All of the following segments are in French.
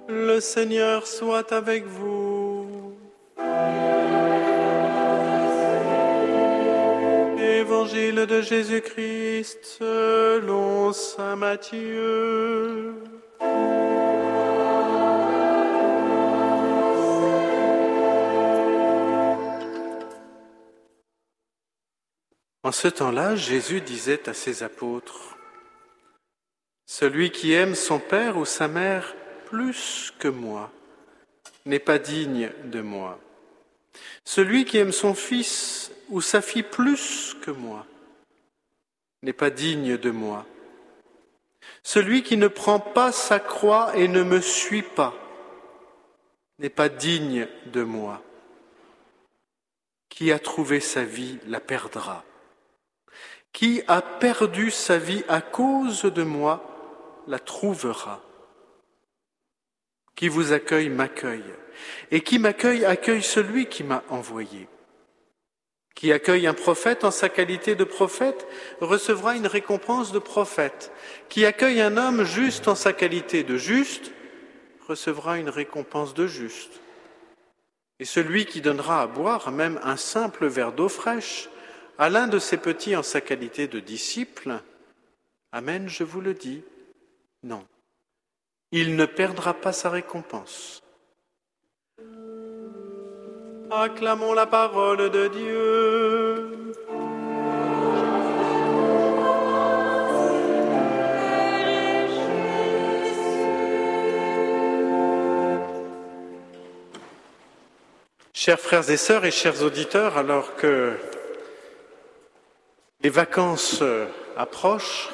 Le Seigneur soit avec vous. Évangile de Jésus-Christ selon saint Matthieu. En ce temps-là, Jésus disait à ses apôtres : « Celui qui aime son père ou sa mère plus que moi n'est pas digne de moi. Celui qui aime son fils ou sa fille plus que moi n'est pas digne de moi. Celui qui ne prend pas sa croix et ne me suit pas n'est pas digne de moi. Qui a trouvé sa vie la perdra. Qui a perdu sa vie à cause de moi la trouvera. Qui vous accueille m'accueille, et qui m'accueille accueille celui qui m'a envoyé. Qui accueille un prophète en sa qualité de prophète recevra une récompense de prophète. Qui accueille un homme juste en sa qualité de juste recevra une récompense de juste. Et celui qui donnera à boire même un simple verre d'eau fraîche à l'un de ses petits en sa qualité de disciple, amen, je vous le dis, non, il ne perdra pas sa récompense. Acclamons la parole de Dieu. Chers frères et sœurs et chers auditeurs, alors que les vacances approchent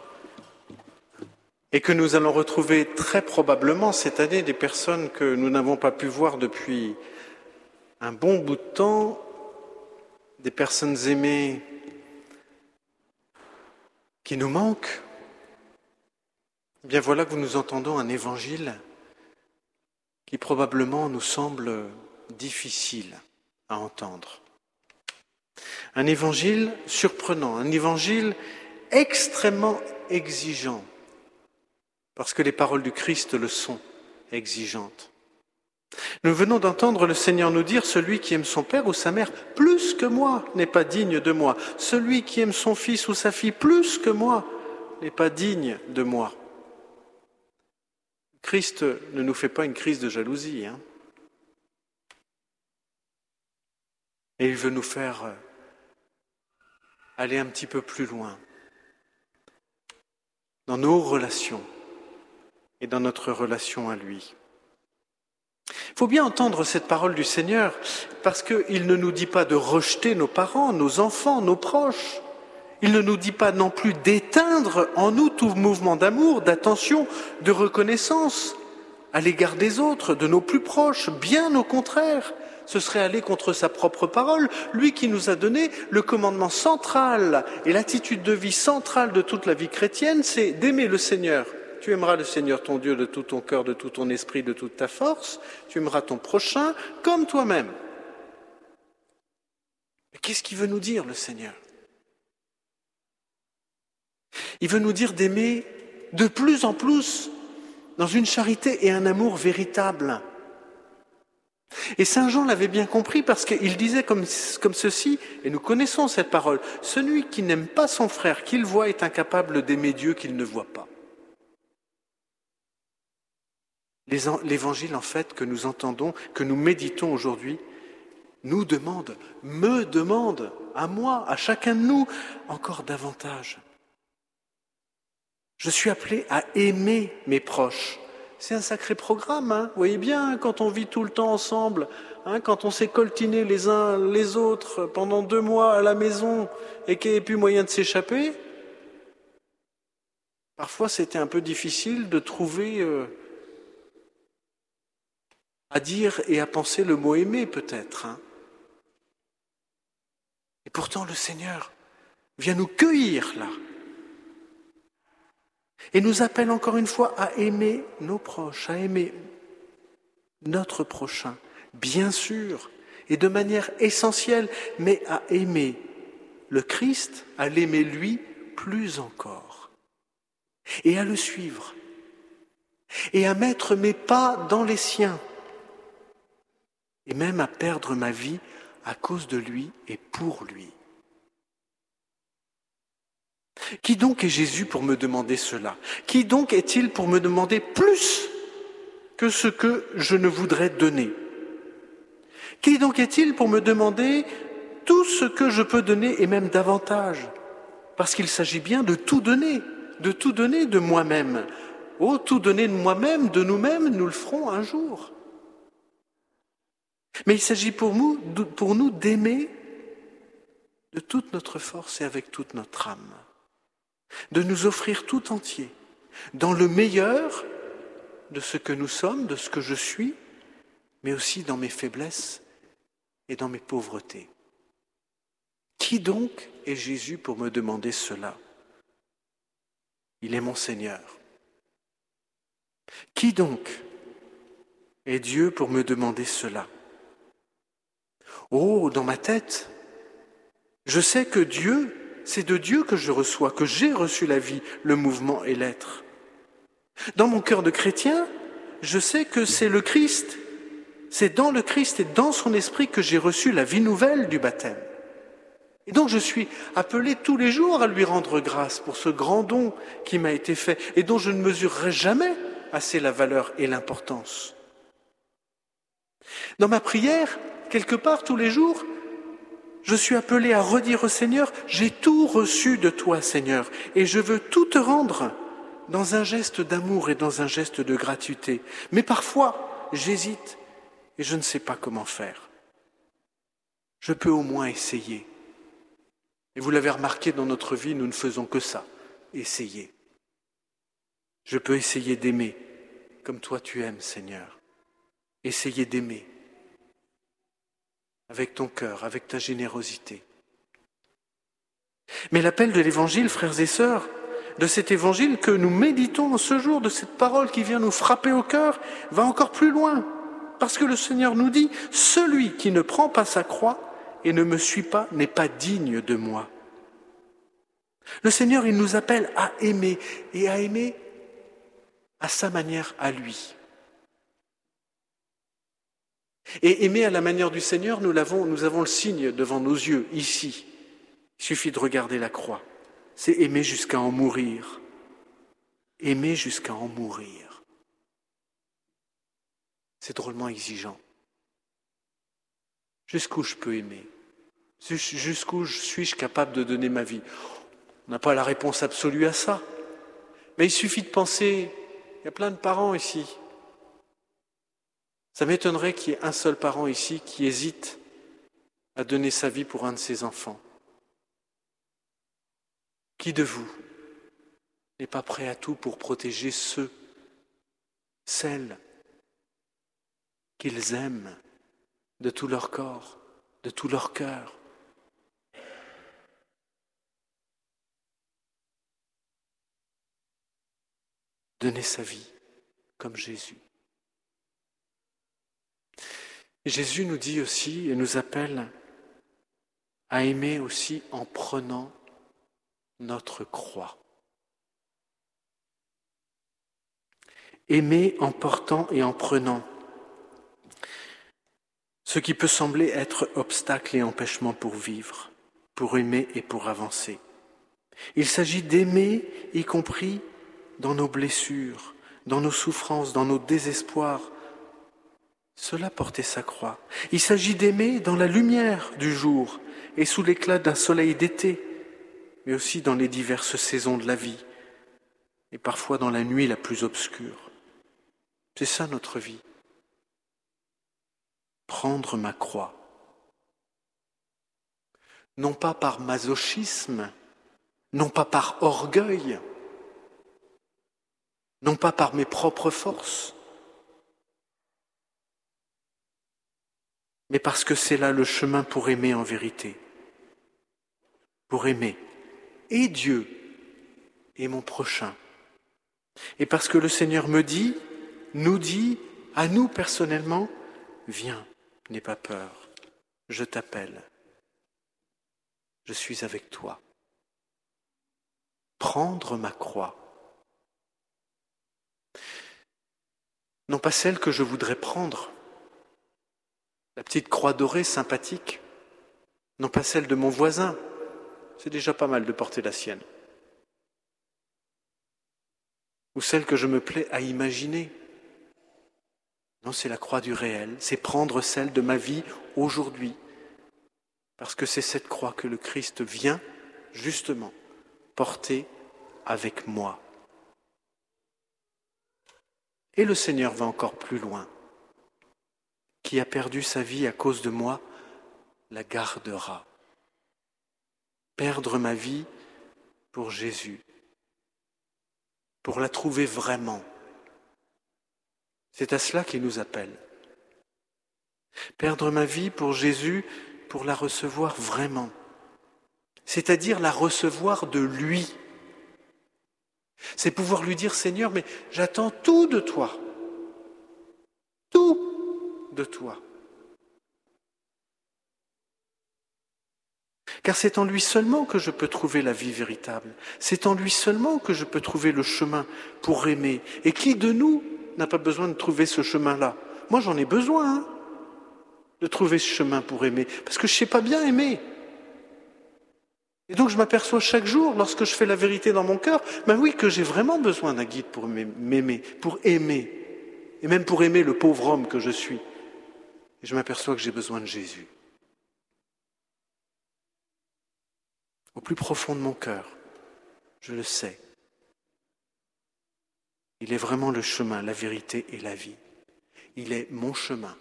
et que nous allons retrouver très probablement cette année des personnes que nous n'avons pas pu voir depuis un bon bout de temps, des personnes aimées qui nous manquent, eh bien voilà que nous entendons un évangile qui probablement nous semble difficile à entendre. Un évangile surprenant, un évangile extrêmement exigeant, parce que les paroles du Christ le sont, exigeantes. Nous venons d'entendre le Seigneur nous dire « Celui qui aime son père ou sa mère plus que moi n'est pas digne de moi. Celui qui aime son fils ou sa fille plus que moi n'est pas digne de moi. » Christ ne nous fait pas une crise de jalousie, Et il veut nous faire aller un petit peu plus loin dans nos relations et dans notre relation à lui. Il faut bien entendre cette parole du Seigneur parce qu'il ne nous dit pas de rejeter nos parents, nos enfants, nos proches. Il ne nous dit pas non plus d'éteindre en nous tout mouvement d'amour, d'attention, de reconnaissance à l'égard des autres, de nos plus proches. Bien au contraire, ce serait aller contre sa propre parole, lui qui nous a donné le commandement central et l'attitude de vie centrale de toute la vie chrétienne, c'est d'aimer le Seigneur. Tu aimeras le Seigneur ton Dieu de tout ton cœur, de tout ton esprit, de toute ta force. Tu aimeras ton prochain comme toi-même. Mais qu'est-ce qu'il veut nous dire, le Seigneur ? Il veut nous dire d'aimer de plus en plus dans une charité et un amour véritable. Et Saint Jean l'avait bien compris parce qu'il disait comme ceci, et nous connaissons cette parole, « Celui qui n'aime pas son frère qu'il voit est incapable d'aimer Dieu qu'il ne voit pas. » L'évangile, en fait, que nous entendons, que nous méditons aujourd'hui, nous demande, me demande, à moi, à chacun de nous, encore davantage. Je suis appelé à aimer mes proches. C'est un sacré programme, Vous voyez bien, quand on vit tout le temps ensemble, quand on s'est coltinés les uns les autres pendant 2 mois à la maison et qu'il n'y avait plus moyen de s'échapper, parfois c'était un peu difficile de trouver à dire et à penser le mot aimer peut-être. Et pourtant le Seigneur vient nous cueillir là. Et nous appelle encore une fois à aimer nos proches, à aimer notre prochain, bien sûr, et de manière essentielle, mais à aimer le Christ, à l'aimer lui plus encore, et à le suivre, et à mettre mes pas dans les siens, et même à perdre ma vie à cause de lui et pour lui. Qui donc est Jésus pour me demander cela? Qui donc est-il pour me demander plus que ce que je ne voudrais donner? Qui donc est-il pour me demander tout ce que je peux donner et même davantage? Parce qu'il s'agit bien de tout donner de moi-même. Oh, tout donner de moi-même, de nous-mêmes, nous le ferons un jour. Mais il s'agit pour nous d'aimer de toute notre force et avec toute notre âme, de nous offrir tout entier, dans le meilleur de ce que nous sommes, de ce que je suis, mais aussi dans mes faiblesses et dans mes pauvretés. Qui donc est Jésus pour me demander cela? Il est mon Seigneur. Qui donc est Dieu pour me demander cela? Oh, dans ma tête, je sais que Dieu, c'est de Dieu que je reçois, que j'ai reçu la vie, le mouvement et l'être. Dans mon cœur de chrétien, je sais que c'est le Christ, c'est dans le Christ et dans son esprit que j'ai reçu la vie nouvelle du baptême. Et donc je suis appelé tous les jours à lui rendre grâce pour ce grand don qui m'a été fait et dont je ne mesurerai jamais assez la valeur et l'importance. Dans ma prière, quelque part tous les jours, je suis appelé à redire au Seigneur, j'ai tout reçu de toi, Seigneur, et je veux tout te rendre dans un geste d'amour et dans un geste de gratuité. Mais parfois, j'hésite et je ne sais pas comment faire. Je peux au moins essayer. Et vous l'avez remarqué, dans notre vie, nous ne faisons que ça, essayer. Je peux essayer d'aimer comme toi tu aimes, Seigneur. Essayer d'aimer avec ton cœur, avec ta générosité. Mais l'appel de l'Évangile, frères et sœurs, de cet Évangile que nous méditons en ce jour, de cette parole qui vient nous frapper au cœur, va encore plus loin. Parce que le Seigneur nous dit, « Celui qui ne prend pas sa croix et ne me suit pas n'est pas digne de moi. » Le Seigneur, il nous appelle à aimer, et à aimer à sa manière à lui. Et aimer à la manière du Seigneur, nous avons le signe devant nos yeux, ici. Il suffit de regarder la croix. C'est aimer jusqu'à en mourir. Aimer jusqu'à en mourir. C'est drôlement exigeant. Jusqu'où je peux aimer? Jusqu'où suis-je capable de donner ma vie? On n'a pas la réponse absolue à ça. Mais il suffit de penser, il y a plein de parents ici. Ça m'étonnerait qu'il y ait un seul parent ici qui hésite à donner sa vie pour un de ses enfants. Qui de vous n'est pas prêt à tout pour protéger celles qu'ils aiment de tout leur corps, de tout leur cœur? Donner sa vie comme Jésus. Et Jésus nous dit aussi et nous appelle à aimer aussi en prenant notre croix. Aimer en portant et en prenant ce qui peut sembler être obstacle et empêchement pour vivre, pour aimer et pour avancer. Il s'agit d'aimer, y compris dans nos blessures, dans nos souffrances, dans nos désespoirs. Cela portait sa croix. Il s'agit d'aimer dans la lumière du jour et sous l'éclat d'un soleil d'été, mais aussi dans les diverses saisons de la vie et parfois dans la nuit la plus obscure. C'est ça notre vie. Prendre ma croix. Non pas par masochisme, non pas par orgueil, non pas par mes propres forces, mais parce que c'est là le chemin pour aimer en vérité. Pour aimer et Dieu et mon prochain. Et parce que le Seigneur nous dit, à nous personnellement, viens, n'aie pas peur, je t'appelle, je suis avec toi. Prendre ma croix. non pas celle que je voudrais prendre, la petite croix dorée sympathique, non pas celle de mon voisin, c'est déjà pas mal de porter la sienne, ou celle que je me plais à imaginer. Non, c'est la croix du réel, c'est prendre celle de ma vie aujourd'hui, parce que c'est cette croix que le Christ vient justement porter avec moi. Et le Seigneur va encore plus loin. Qui a perdu sa vie à cause de moi, la gardera. Perdre ma vie pour Jésus, pour la trouver vraiment. C'est à cela qu'il nous appelle. Perdre ma vie pour Jésus, pour la recevoir vraiment. C'est-à-dire la recevoir de lui. C'est pouvoir lui dire, Seigneur, mais j'attends tout de toi. Tout de toi. Car c'est en lui seulement que je peux trouver la vie véritable. C'est en lui seulement que je peux trouver le chemin pour aimer. Et qui de nous n'a pas besoin de trouver ce chemin-là? Moi, j'en ai besoin de trouver ce chemin pour aimer, parce que je ne sais pas bien aimer. Et donc je m'aperçois chaque jour, lorsque je fais la vérité dans mon cœur, oui, que j'ai vraiment besoin d'un guide pour m'aimer, pour aimer, et même pour aimer le pauvre homme que je suis. Et je m'aperçois que j'ai besoin de Jésus. Au plus profond de mon cœur, je le sais. Il est vraiment le chemin, la vérité et la vie. Il est mon chemin,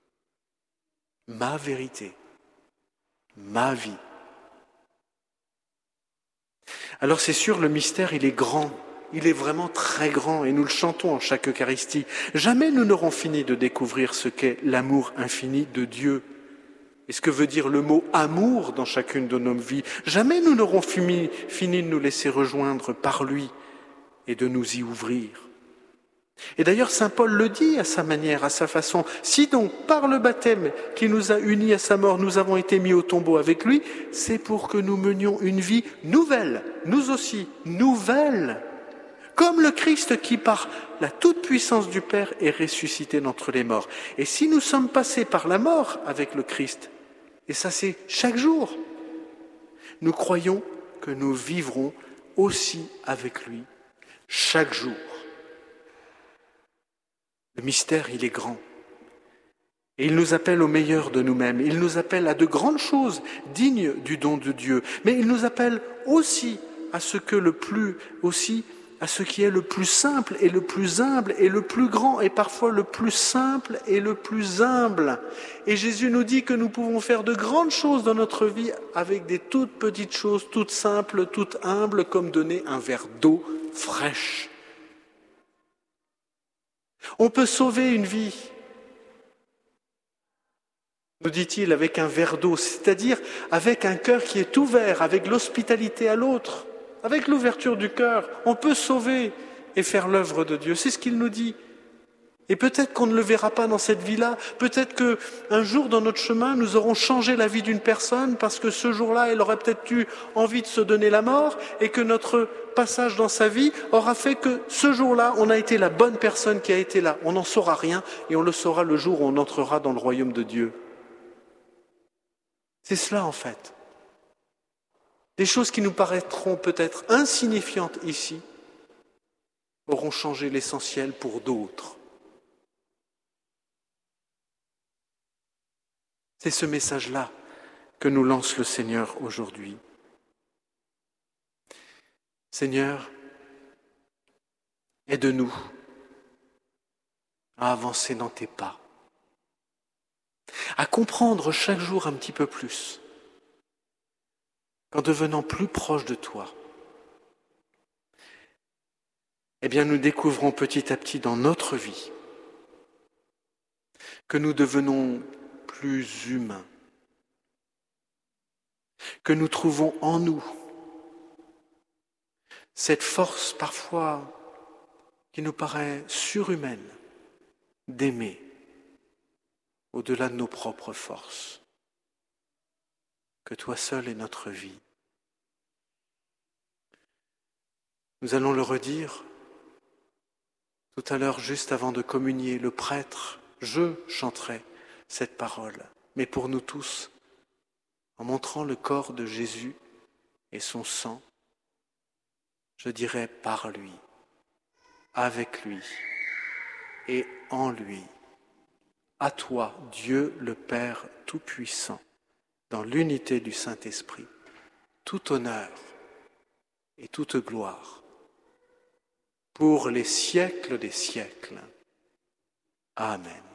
ma vérité, ma vie. Alors c'est sûr, le mystère, il est grand, il est vraiment très grand et nous le chantons en chaque Eucharistie. Jamais nous n'aurons fini de découvrir ce qu'est l'amour infini de Dieu et ce que veut dire le mot amour dans chacune de nos vies. Jamais nous n'aurons fini de nous laisser rejoindre par lui et de nous y ouvrir. Et d'ailleurs, saint Paul le dit à sa manière, à sa façon. Si donc, par le baptême qui nous a unis à sa mort, nous avons été mis au tombeau avec lui, c'est pour que nous menions une vie nouvelle, nous aussi, nouvelle. Comme le Christ qui, par la toute-puissance du Père, est ressuscité d'entre les morts. Et si nous sommes passés par la mort avec le Christ, et ça c'est chaque jour, nous croyons que nous vivrons aussi avec lui, chaque jour. Le mystère, il est grand. Et il nous appelle au meilleur de nous-mêmes. Il nous appelle à de grandes choses dignes du don de Dieu. Mais il nous appelle aussi à ce qui est le plus simple et le plus humble et le plus grand et parfois le plus simple et le plus humble. Et Jésus nous dit que nous pouvons faire de grandes choses dans notre vie avec des toutes petites choses, toutes simples, toutes humbles, comme donner un verre d'eau fraîche. On peut sauver une vie, nous dit-il, avec un verre d'eau, c'est-à-dire avec un cœur qui est ouvert, avec l'hospitalité à l'autre, avec l'ouverture du cœur. On peut sauver et faire l'œuvre de Dieu, c'est ce qu'il nous dit. Et peut-être qu'on ne le verra pas dans cette vie-là, peut-être qu'un jour dans notre chemin, nous aurons changé la vie d'une personne parce que ce jour-là, elle aurait peut-être eu envie de se donner la mort et que notre passage dans sa vie aura fait que ce jour-là, on a été la bonne personne qui a été là. On n'en saura rien et on le saura le jour où on entrera dans le royaume de Dieu. C'est cela en fait. Des choses qui nous paraîtront peut-être insignifiantes ici auront changé l'essentiel pour d'autres. C'est ce message-là que nous lance le Seigneur aujourd'hui. Seigneur, aide-nous à avancer dans tes pas, à comprendre chaque jour un petit peu plus, qu'en devenant plus proche de toi, nous découvrons petit à petit dans notre vie que nous devenons plus humains, que nous trouvons en nous cette force parfois qui nous paraît surhumaine d'aimer au-delà de nos propres forces, que toi seul est notre vie. Nous allons le redire, Tout à l'heure, juste avant de communier, le prêtre, je chanterai cette parole. Mais pour nous tous, en montrant le corps de Jésus et son sang, je dirai par lui, avec lui et en lui. À toi, Dieu le Père Tout-Puissant, dans l'unité du Saint-Esprit, tout honneur et toute gloire, pour les siècles des siècles. Amen.